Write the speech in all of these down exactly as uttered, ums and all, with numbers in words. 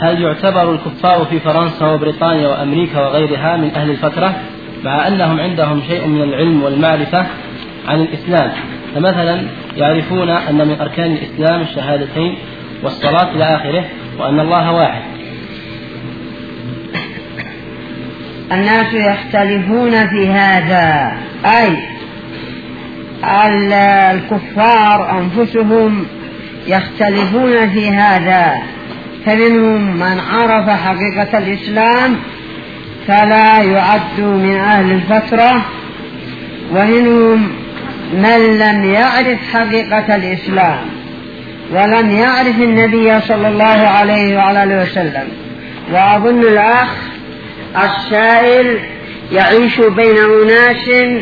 هل يعتبر الكفار في فرنسا وبريطانيا وأمريكا وغيرها من أهل الفترة مع أنهم عندهم شيء من العلم والمعرفة عن الإسلام؟ فمثلا يعرفون أن من أركان الإسلام الشهادتين والصلاة إلى آخره، وأن الله واحد. الناس يختلفون في هذا، أي الكفار أنفسهم يختلفون في هذا، فمنهم من عرف حقيقة الإسلام فلا يعد من أهل الفترة، ومنهم من لم يعرف حقيقة الإسلام ولم يعرف النبي صلى الله عليه وعلى وسلم. وأظن الأخ السائل يعيش بين أناس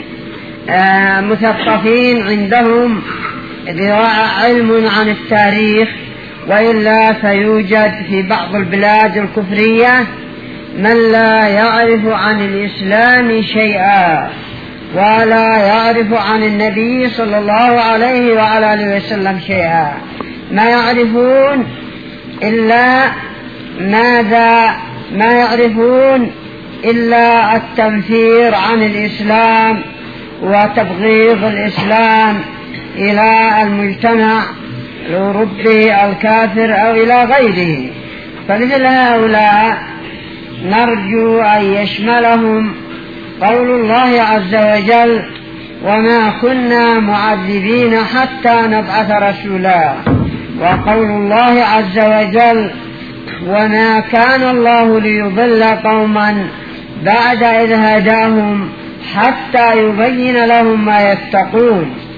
مثقفين عندهم علم عن التاريخ، وإلا فيوجد في بعض البلاد الكفرية من لا يعرف عن الإسلام شيئا ولا يعرف عن النبي صلى الله عليه وعلى وسلم شيئا، ما يعرفون إلا ماذا ما يعرفون إلا التنفير عن الإسلام وتبغيض الإسلام إلى المجتمع الأوروبي الكافر أو إلى غيره. فمثل هؤلاء نرجو أن يشملهم قول الله عز وجل: وما كنا معذبين حتى نبعث رسولا، وقول الله عز وجل: وما كان الله ليضل قوما بعد إذ هداهم حتى يبين لهم ما يتقون.